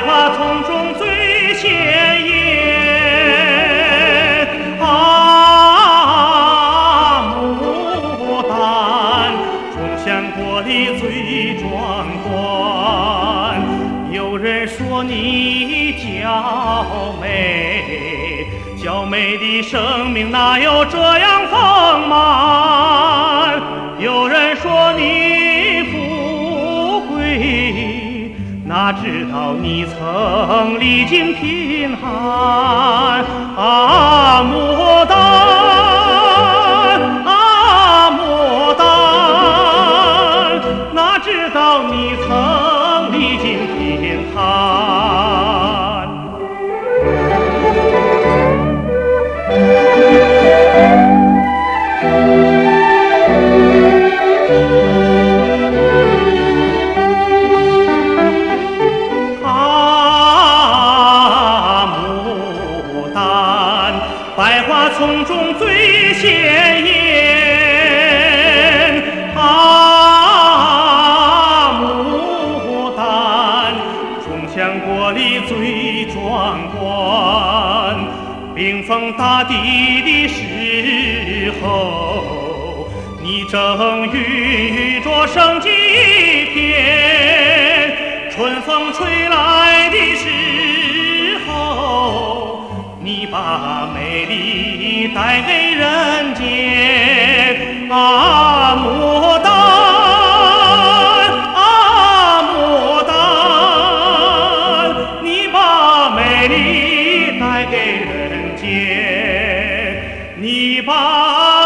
花丛中最鲜艳。牡丹，众香国里最壮观。有人说你娇美，娇美的生命哪有这样丰满？有人说你富贵，哪知道你曾历经贫寒。牡丹，牡丹，哪知道你曾历经贫寒。牡丹，百花丛中最鲜艳。牡丹，众香国里最壮观。冰封大地的时候，你正孕育着生机片。春风吹来的时候，你把美丽带给人间。牡丹，牡丹，你把美丽带给人间，你把